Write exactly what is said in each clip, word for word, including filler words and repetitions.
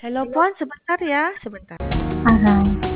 Halo Pon, sebentar ya, sebentar. Alright.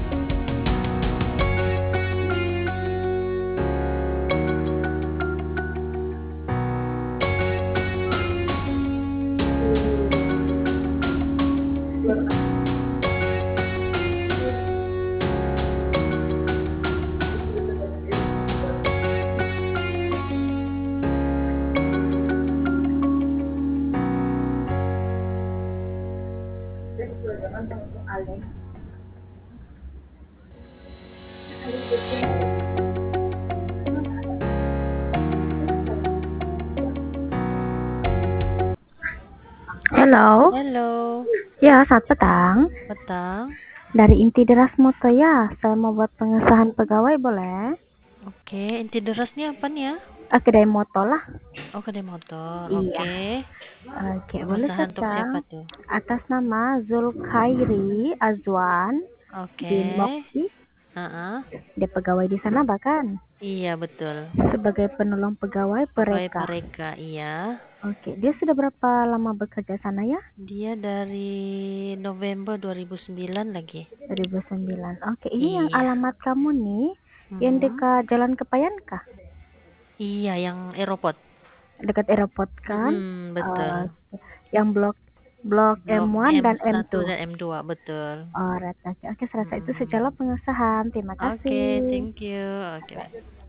Halo. Halo, Ya, selamat petang. petang. Dari Inti Deras Moto ya. Saya mau buat pengesahan pegawai boleh? Oke, inti derasnya apa nih ya? Ah, kedai moto lah. Oh, kedai motor. Iya. Oke. Oke, boleh Pengesahan untuk saja. siapa tuh? Atas nama Zulkhairi Azwan Oke. bin Mokti. Heeh. Dia pegawai di sana bahkan Iya, betul. sebagai penolong pegawai Pegawai mereka. mereka, iya. Oke, dia sudah berapa lama bekerja sana ya? Dia dari November dua ribu sembilan lagi. dua ribu sembilan. Oke, ini yang Iya. alamat kamu nih yang Mm-mm. dekat Jalan Kepayan kah? Iya, yang Aeroport. Dekat airport kan? Mm-mm, betul. Oke. Yang blok blok Blok M satu m dan satu M dua. dan m dua, betul. Oh, right. Oke, oke, selesai itu Mm-mm. sejalan pengesahan. Terima Oke, kasih. thank you. Oke.